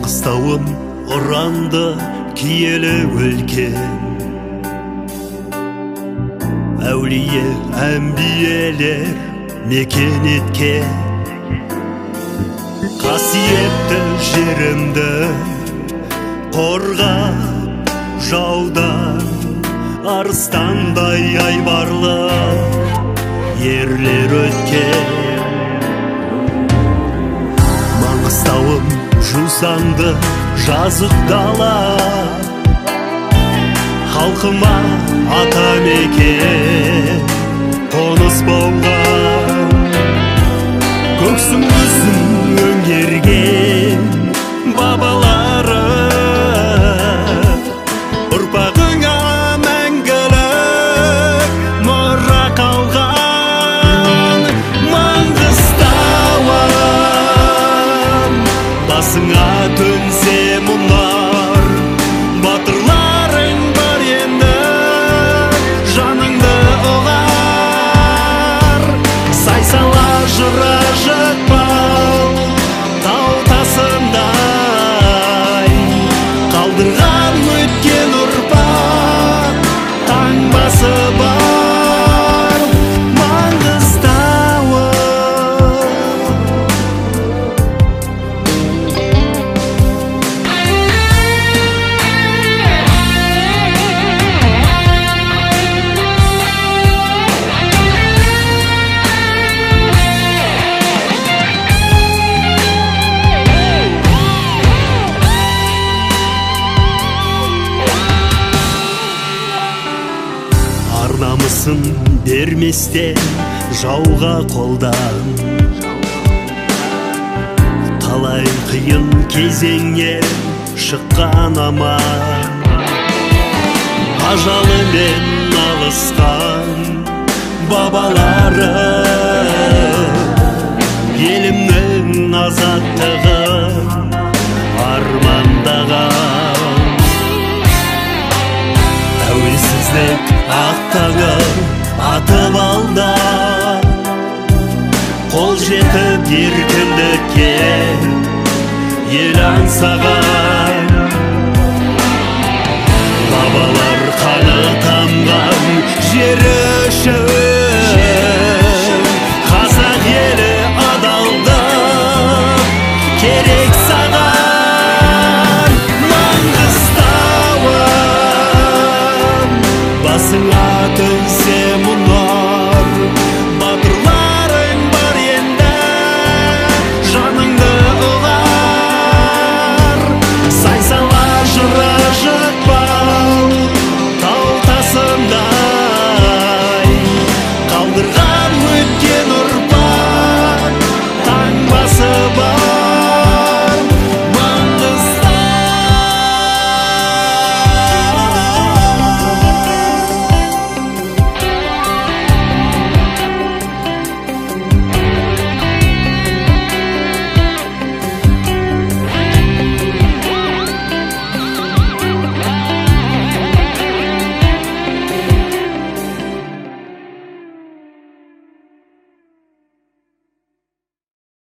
Маңғыстауым ұранды киелі өлкен, әулие әмбиелер мекен еткен. Қасиетті жерімді қорғап жаудан, арыстандай айбарлы ерлер өткен. Маңғыстауым жусанды жазық дала, халқыма ата мекен қоныс болған. Көксің өзің өңгерген бабалары, ұрпағыңа мәңгілік мұра қалған. Маңғыстауым, басыңа төнсе мұнар, батырларың бар енді жаныңды ұғар. Сайсала жыра жықпал тау тасындай, қалдырған өткен ұрпақ таңбасы бар. Маңғыстауым. Намысын берместен жауға қолдан, талай қиын кезеңнен шыққан аман. Ажалымен алысқан бабалары, елімнің азаттығын армандаған. Тәуелсіздік ақтаңын атып алда, қол жетіп еркіндікке ел аңсаған.